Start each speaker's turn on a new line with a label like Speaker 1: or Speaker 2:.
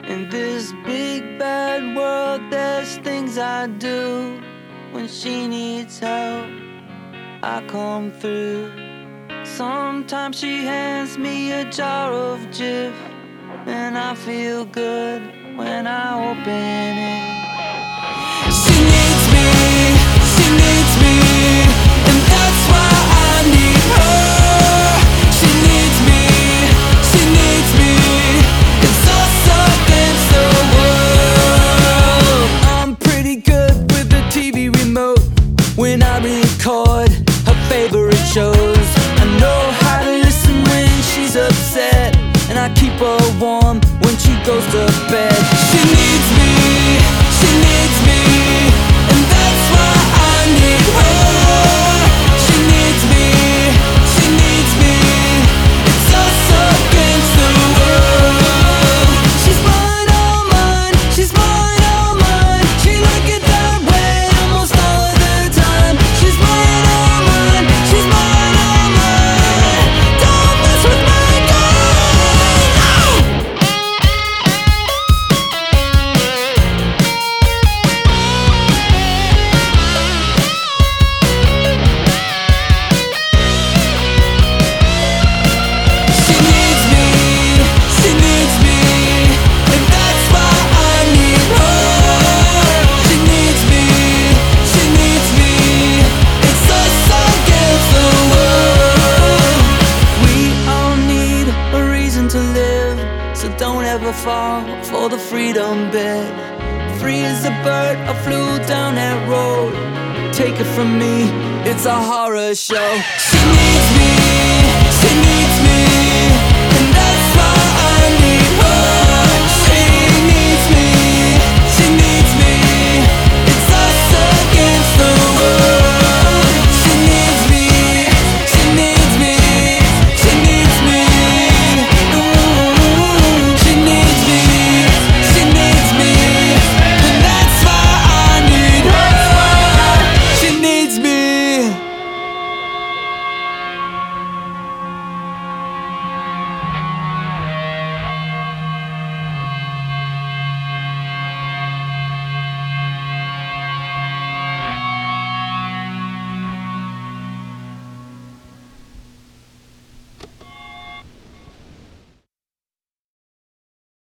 Speaker 1: In this big bad world, there's things I do. When she needs help, I come through. Sometimes she hands me a jar of Jif, and I feel good when I open it. She needs me, and that's why I need her. She needs me, it's us against the world. I'm pretty good with the TV remote when I record her favorite shows. I know how to listen when she's upset, and I keep her warm when she goes to bed. She needs me, and that's why I need her. She needs me, it's us against the world. She's mine, all mine, she like it that way almost all of the time. She's mine, all mine, don't mess with my girl. She needs me, and that's why I need her. She needs me, it's us against the world. We all need a reason to live, so don't ever fall for the freedom bit. Free as a bird, I flew down that road. Take it from me, it's a horror show. She needs me,